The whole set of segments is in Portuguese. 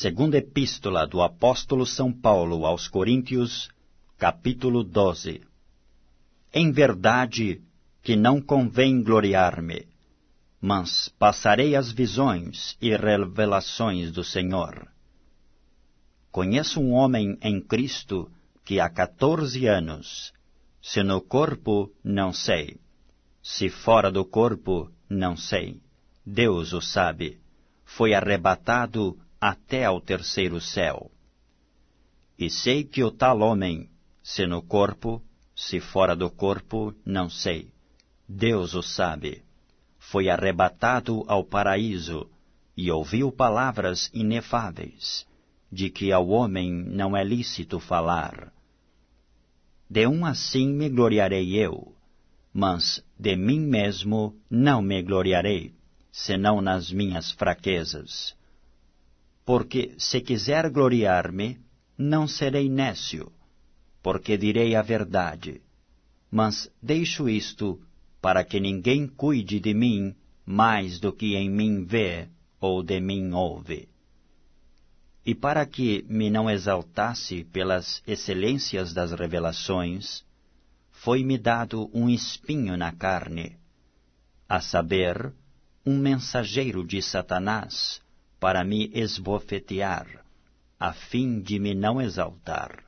Segunda Epístola do Apóstolo São Paulo aos Coríntios, capítulo 12. Em verdade que não convém gloriar-me, mas passarei as visões e revelações do Senhor. Conheço um homem em Cristo que há 14 anos, se no corpo, não sei, se fora do corpo, não sei, Deus o sabe, foi arrebatado até ao terceiro céu. E sei que o tal homem, se no corpo, se fora do corpo, não sei, Deus o sabe, foi arrebatado ao paraíso e ouviu palavras inefáveis, de que ao homem não é lícito falar. De um assim me gloriarei eu, mas de mim mesmo não me gloriarei, senão nas minhas fraquezas. Porque se quiser gloriar-me, não serei nécio, porque direi a verdade. Mas deixo isto para que ninguém cuide de mim mais do que em mim vê ou de mim ouve. E para que me não exaltasse pelas excelências das revelações, foi-me dado um espinho na carne, a saber, um mensageiro de Satanás, para me esbofetear, a fim de me não exaltar.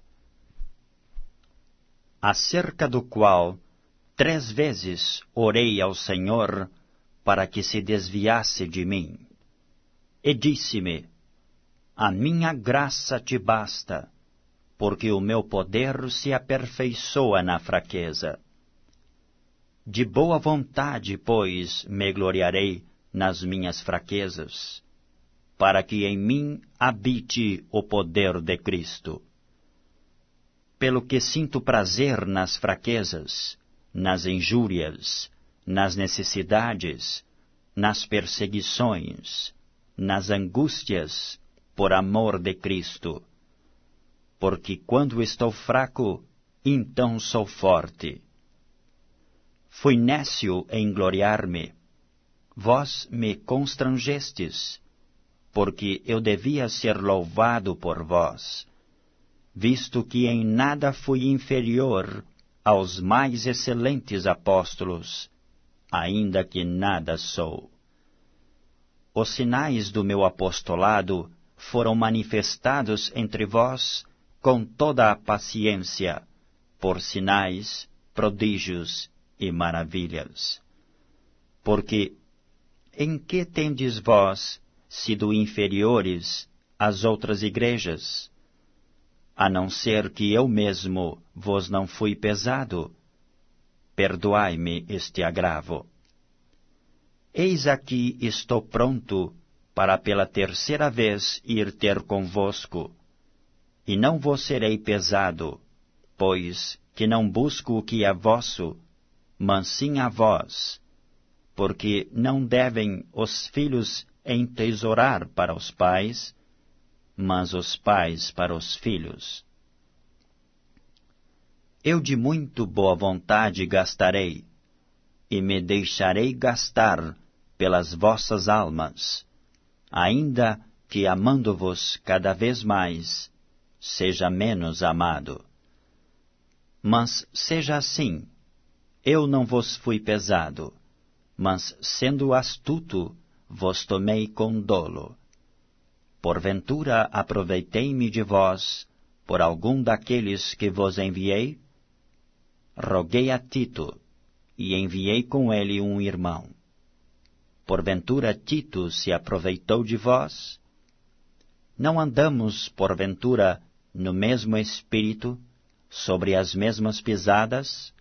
Acerca do qual 3 vezes orei ao Senhor para que se desviasse de mim. E disse-me: a minha graça te basta, porque o meu poder se aperfeiçoa na fraqueza. De boa vontade, pois, me gloriarei nas minhas fraquezas, para que em mim habite o poder de Cristo. Pelo que sinto prazer nas fraquezas, nas injúrias, nas necessidades, nas perseguições, nas angústias, por amor de Cristo. Porque quando estou fraco, então sou forte. Fui nécio em gloriar-me. Vós me constrangestes, porque eu devia ser louvado por vós, visto que em nada fui inferior aos mais excelentes apóstolos, ainda que nada sou. Os sinais do meu apostolado foram manifestados entre vós com toda a paciência, por sinais, prodígios e maravilhas. Porque em que tendes vós sido inferiores às outras igrejas? A não ser que eu mesmo vos não fui pesado. Perdoai-me este agravo. Eis aqui estou pronto para pela 3ª vez ir ter convosco, e não vos serei pesado, pois que não busco o que é vosso, mas sim a vós, porque não devem os filhos entesourar para os pais, mas os pais para os filhos. Eu de muito boa vontade gastarei, e me deixarei gastar pelas vossas almas, ainda que amando-vos cada vez mais, seja menos amado. Mas seja assim, eu não vos fui pesado, mas sendo astuto, vos tomei com dolo. Porventura aproveitei-me de vós por algum daqueles que vos enviei? Roguei a Tito, e enviei com ele um irmão. Porventura Tito se aproveitou de vós? Não andamos, porventura, no mesmo espírito, sobre as mesmas pisadas?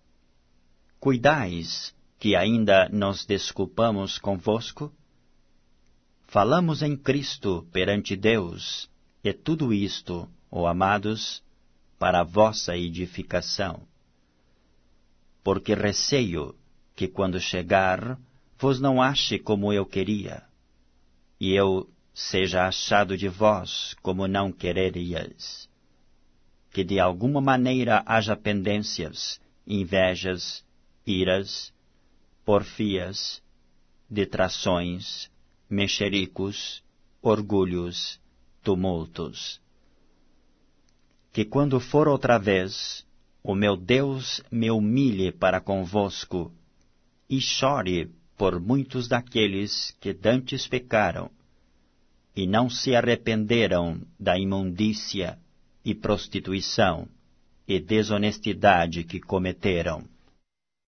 Cuidais que ainda nos desculpamos convosco? Falamos em Cristo perante Deus, e tudo isto, ó amados, para a vossa edificação. Porque receio que quando chegar, vos não ache como eu queria, e eu seja achado de vós como não quererias. Que de alguma maneira haja pendências, invejas, iras, porfias, detrações, mexericos, orgulhos, tumultos. Que quando for outra vez, o meu Deus me humilhe para convosco, e chore por muitos daqueles que dantes pecaram, e não se arrependeram da imundícia e prostituição e desonestidade que cometeram.